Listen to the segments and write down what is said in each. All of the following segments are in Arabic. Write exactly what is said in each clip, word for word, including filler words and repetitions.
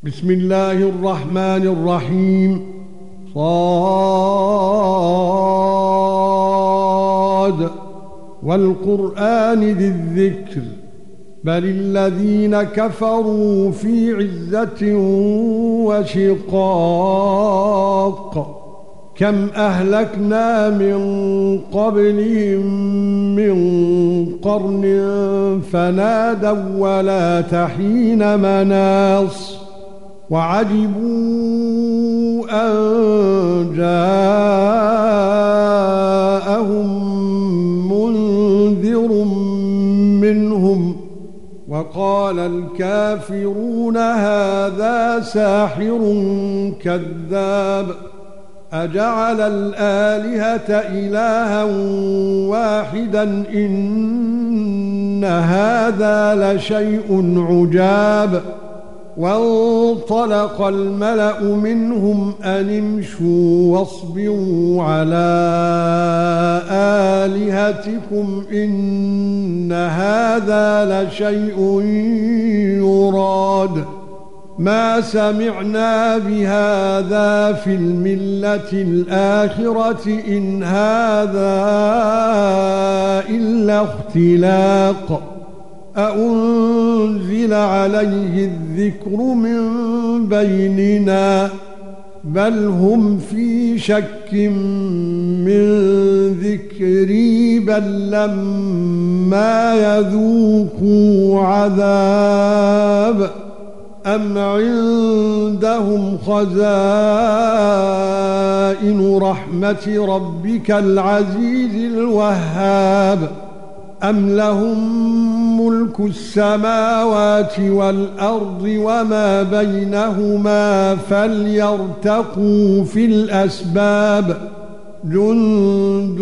بسم الله الرحمن الرحيم. صاد والقرآن ذي الذكر بل الذين كفروا في عزة وشقاق كم أهلكنا من قبلهم من قرن فنادوا ولا تحين مناص وعجبوا أن جاءهم منذر منهم وقال الكافرون هذا ساحر كذاب أجعل الآلهة إلها واحدا إن هذا لشيء عجاب وانطلق الملأ منهم أن امشوا واصبروا على آلهتكم إن هذا لشيء يراد ما سمعنا بهذا في الملة الآخرة إن هذا إلا اختلاق أأنزل عليه الذكر من بيننا بل هم في شك من ذكري بل لما يذوقوا عذاب أم عندهم خزائن رحمة ربك العزيز الوهاب أم لهم ملك السماوات والأرض وما بينهما فليرتقوا في الأسباب جند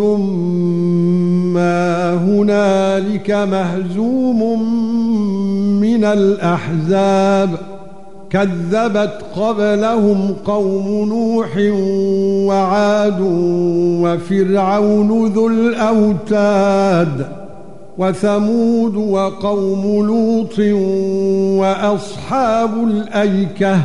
ما هنالك مهزوم من الأحزاب كذبت قبلهم قوم نوح وعاد وفرعون ذو الأوتاد وثمود وقوم لوط وأصحاب الأيكة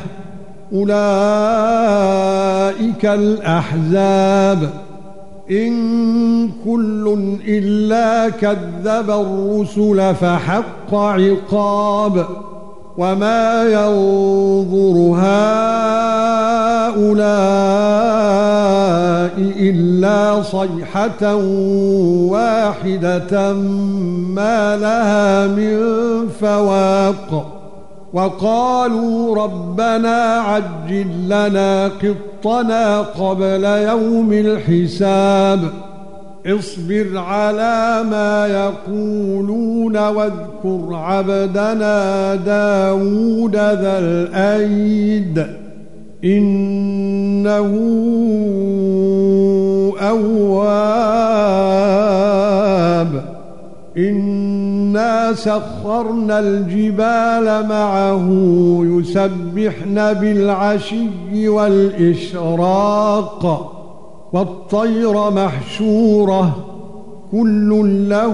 أولئك الأحزاب إن كل إلا كذب الرسل فحق عقاب وما ينظر هؤلاء إلا صيحة واحدة ما لها من فواق وقالوا ربنا عجل لنا قطنا قبل يوم الحساب اصبر على ما يقولون واذكر عبدنا داود ذا الأيد إنه أواب إنا سخرنا الجبال معه يسبحن بالعشي والإشراق والطير محشورة كل له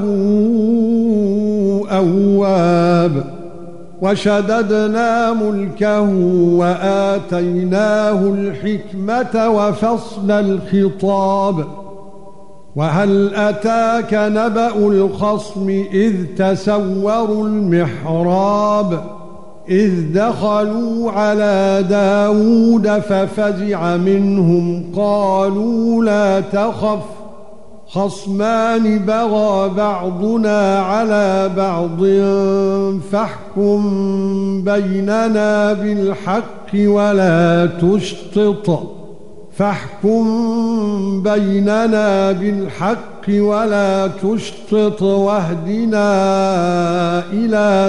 أواب وشددنا ملكه وآتيناه الحكمة وفصل الخطاب وهل أتاك نبأ الخصم إذ تسوروا المحراب إذ دخلوا على داود ففزع منهم قالوا لا تخف خصمان بغى بعضنا على بعض فاحكم بيننا بالحق ولا تشطط فاحكم بيننا بالحق ولا تشطط واهدنا إلى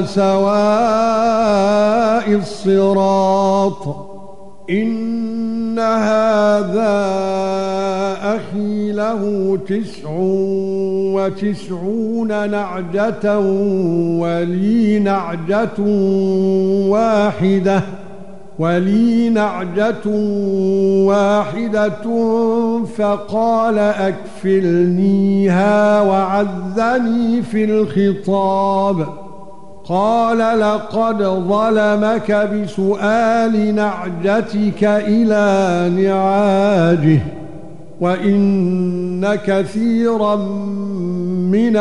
سواء الصراط إن هذا أخي له تسع وتسعون نعجة ولي نعجة واحدة ولي نعجة واحدة فقال أكفلنيها وعزني في الخطاب قال لقد ظلمك بسؤال نعجتك إلى نعاجه وإن كثيرا من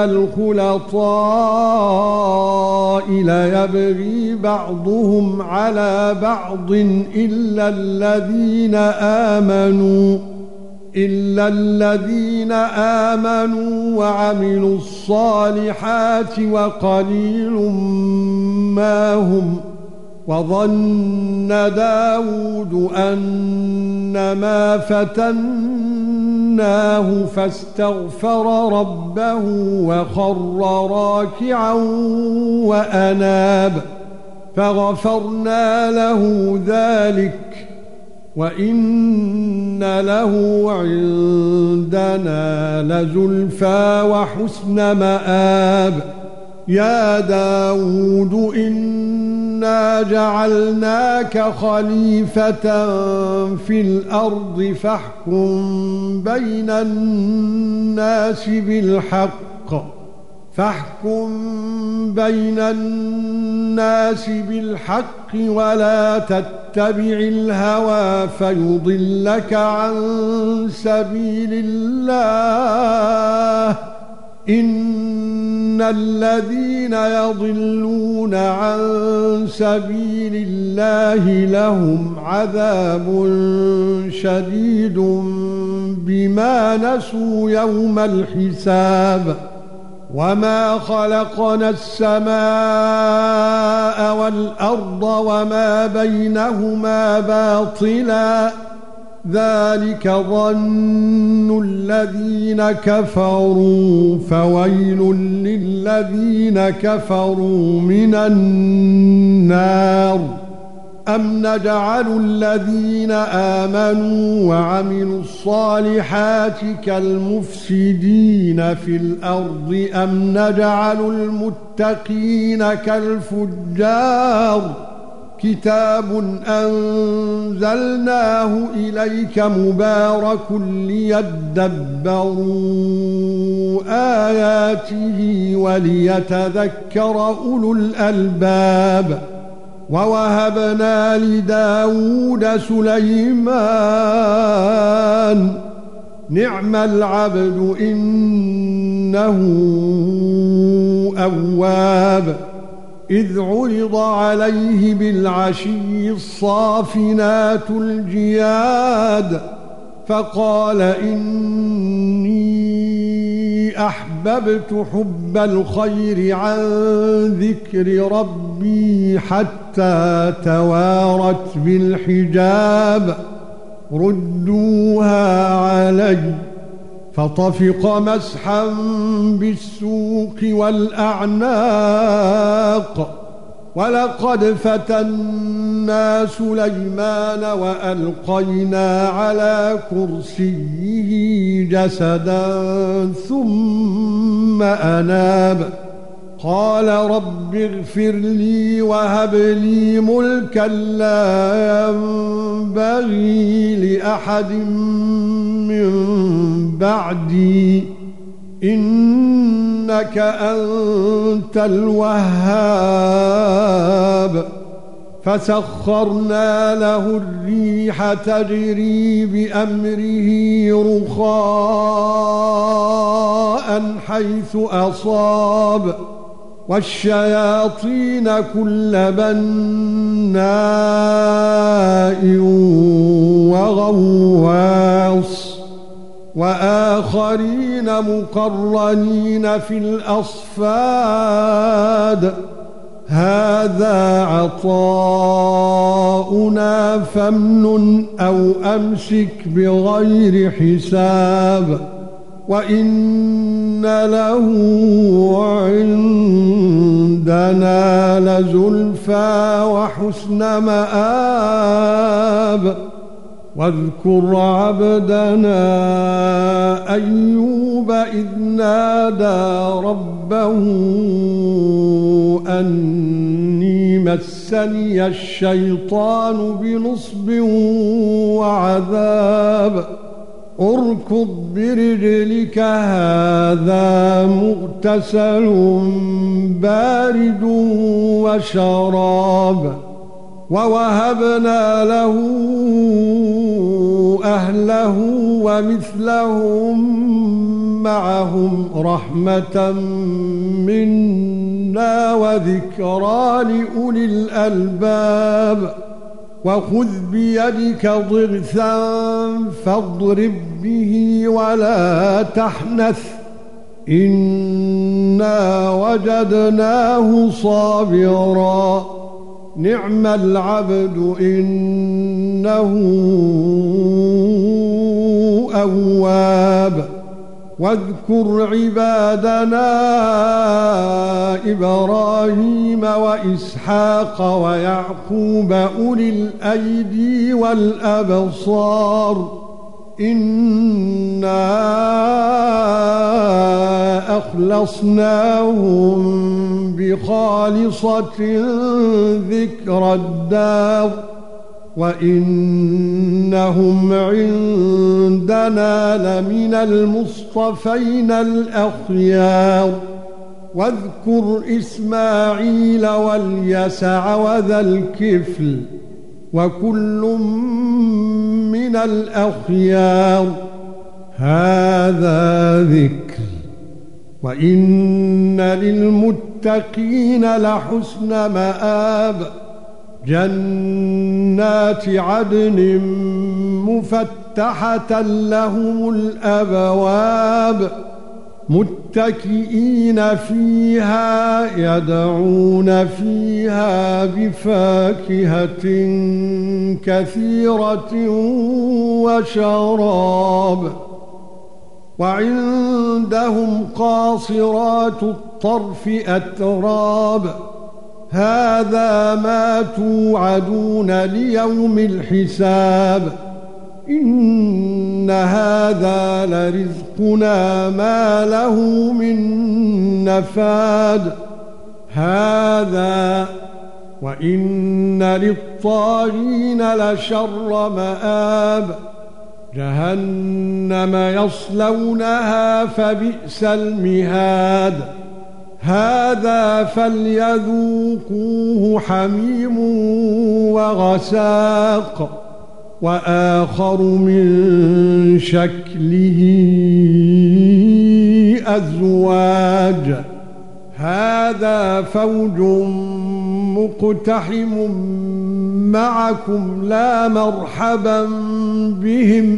الخلطاء ليبغي بعضهم على بعض إلا الذين آمنوا إلا الذين آمنوا وعملوا الصالحات وقليل ما هم وظن داود أنما فتناه فاستغفر ربه وخر راكعا وأناب فغفرنا له ذلك وَإِنَّ لَهُ عِندَنَا لَزُلْفَى وَحُسْنَ مَآبٍ يَا دَاوُودُ إِنَّا جَعَلْنَاكَ خَلِيفَةً فِي الْأَرْضِ فَاحْكُم بَيْنَ النَّاسِ بِالْحَقِّ فاحكم بين الناس بالحق ولا تتبع الهوى فيضلك عن سبيل الله إن الذين يضلون عن سبيل الله لهم عذاب شديد بما نسوا يوم الحساب وَمَا خَلَقْنَا السَّمَاءَ وَالْأَرْضَ وَمَا بَيْنَهُمَا بَاطِلًا ذَلِكَ ظَنُّ الَّذِينَ كَفَرُوا فَوَيْلٌ لِّلَّذِينَ كَفَرُوا مِنَ النَّارِ أَمْ نَجْعَلُ الَّذِينَ آمَنُوا وَعَمِلُوا الصَّالِحَاتِ كَالْمُفْسِدِينَ فِي الْأَرْضِ أَمْ نَجْعَلُ الْمُتَّقِينَ كَالْفُجَّارِ كِتَابٌ أَنزَلْنَاهُ إِلَيْكَ مُبَارَكٌ لِيَدَّبَّرُوا آيَاتِهِ وَلِيَتَذَكَّرَ أُولُو الْأَلْبَابِ وَوَهَبْنَا لِدَاوُودَ سُلَيْمَانَ نِعْمَ الْعَبْدُ إِنَّهُ أَوَّابٌ إِذْ عُرِضَ عَلَيْهِ بِالْعَشِيِّ الصَّافِنَاتُ الْجِيَادُ فَقَالَ إِنِّي أَحْبَبْتُ حُبَّ الْخَيْرِ عَن ذِكْرِ رَبِّي حَتَّى تَوَارَتْ بِالْحِجَابِ رُدُّوهَا عَلَيَّ فَطَفِقَ مَسْحًا بِالسُّوقِ وَالْأَعْنَاقِ وَلَقَدْ فَتَنَّا سُلَيْمَانَ وَأَلْقَيْنَا عَلَى كُرْسِيِّهِ جَسَدًا ثُمَّ أَنَابَ قَالَ رَبِّ اغْفِرْ لِي وَهَبْ لِي مُلْكًا لَّا يَنبَغِي لِأَحَدٍ مِّن بَعْدِي إِنَّكَ أَنتَ الْوَهَّابُ فَسَخَّرْنَا لَهُ الرِّيحَ تَجْرِي بِأَمْرِهِ رُخَاءً حَيْثُ أَصَابَ وَالشَّيَاطِينَ كُلَّ بَنَّاءٍ وَغَوَّاصٍ وَآخَرِينَ مُقَرَّنِينَ فِي الْأَصْفَادِ هَذَا عَطَاؤُنَا فَامْنُنْ أَوْ أَمْسِكْ بِغَيْرِ حِسَابٍ وَإِنَّ لَهُ عِندَنَا لَزُلْفَى وَحُسْنَ مَآبٍ واذكر عبدنا أيوب إذ نادى ربه أني مسني الشيطان بنصب وعذاب اركض برجلك هذا مغتسل بارد وشراب ووهبنا له أهله ومثلهم معهم رحمة منا وذكرى لأولي الألباب وخذ بيدك ضغثا فاضرب به ولا تحنث إنا وجدناه صابرا نعم العبد إنه أواب واذكر عبادنا إبراهيم وإسحاق ويعقوب أولي الأيدي والأبصار إنا أخلصناهم بخالصة ذكر الدار وإنهم عندنا لمن المصطفين الأخيار واذكر إسماعيل واليسع وذا الكفل وكل من الأخيار هذا ذكر وإن للمتقين لحسن مآب جنات عدن مفتحة لهم الأبواب متكئين فيها يدعون فيها بفاكهة كثيرة وشراب وعندهم قاصرات الطرف أتراب هذا ما توعدون ليوم الحساب إن هذا لرزقنا ما له من نفاد هذا وإن للطاغين لشر مآب جهنم يصلونها فبئس المهاد هذا فليذوقوه حميم وغساق وآخر من شكله أزواج هذا فوج مقتحم معكم لا مرحبا بهم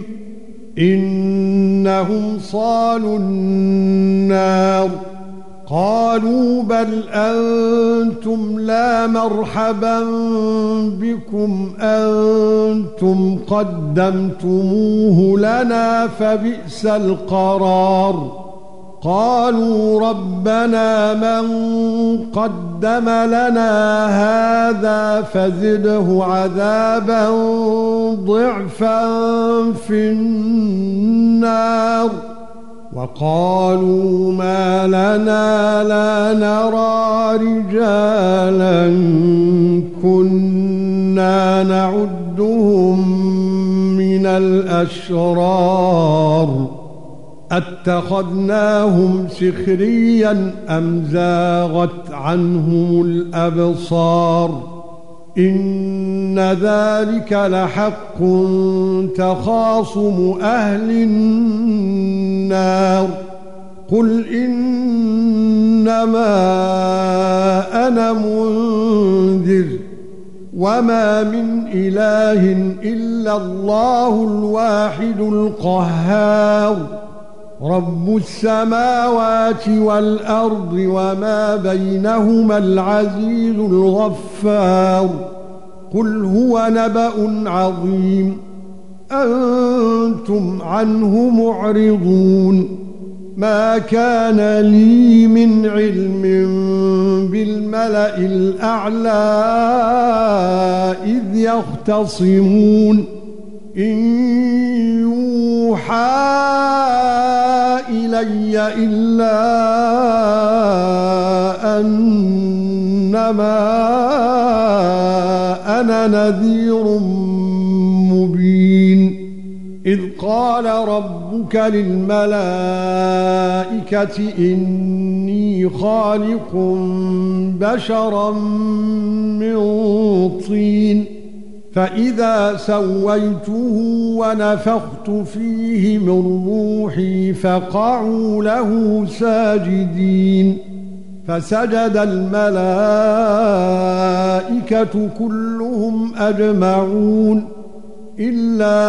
إنهم صالوا النار قالوا بل أنتم لا مرحبا بكم أنتم قدمتموه لنا فبئس القرار قالوا ربنا من قدم لنا هذا فزده عذابا ضعفا في النار وقالوا ما لنا لا نرى رجالا كنا نعدهم من الأشرار اتخذناهم سخريا أم زاغت عنهم الأبصار إن ذلك لحق تخاصم أهل النار قل إنما أنا منذر وما من إله إلا الله الواحد القهار رب السماوات والأرض وما بينهما العزيز الغفار قل هو نبأ عظيم أنتم عنه معرضون ما كان لي من علم بالملأ الأعلى إذ يختصمون إن يوحى إلي إلا أنما أنا نذير مبين إذ قال ربك للملائكة إني خالق بشرا من طين فإذا سويته ونفخت فيه من روحي فقعوا له ساجدين فسجد الملائكة كلهم أجمعون إلا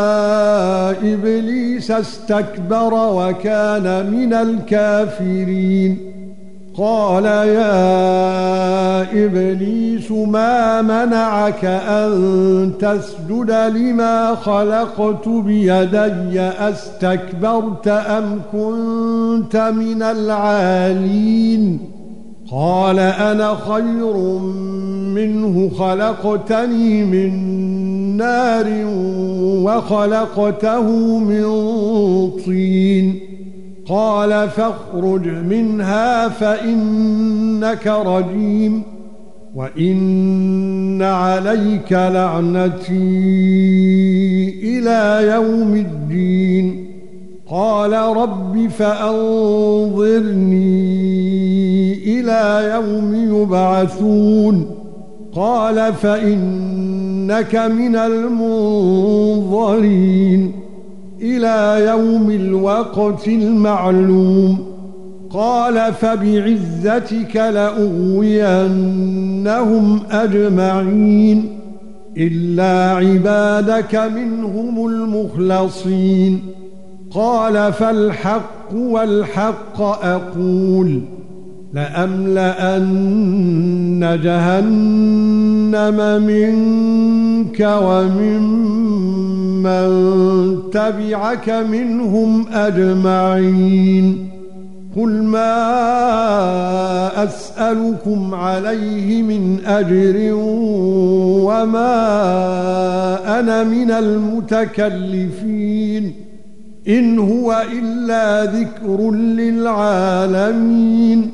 إبليس استكبر وكان من الكافرين قال يا إبليس ما منعك أن تسجد لما خلقت بيدي أستكبرت أم كنت من العالين قال أنا خير منه خلقتني من نار وخلقته من طين قال فاخرج منها فإنك رجيم وإن عليك لعنتي إلى يوم الدين قال رب فأنظرني إلى يوم يبعثون قال فإنك من المنظرين إلى يوم الوقت المعلوم قال فبعزتك لأغوينهم أجمعين إلا عبادك منهم المخلصين قال فالحق والحق أقول لأملأن جهنم منك وممن تبعك منهم أجمعين قل ما أسألكم عليه من أجر وما أنا من المتكلفين إن هو إلا ذكر للعالمين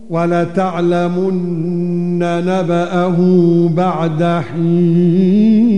ولتعلمن نبأه بعد حين